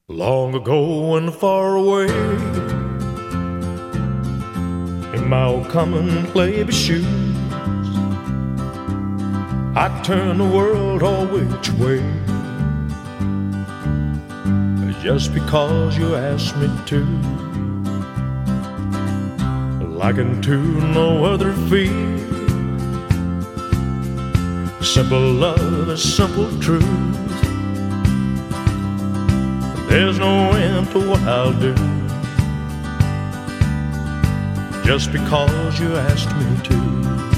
Long ago and far away, in my old commonplace shoes, I turned the world all which way, just because you asked me to. Like into no other field, simple love is simple truth. There's no end to what I'll do, just because you asked me to.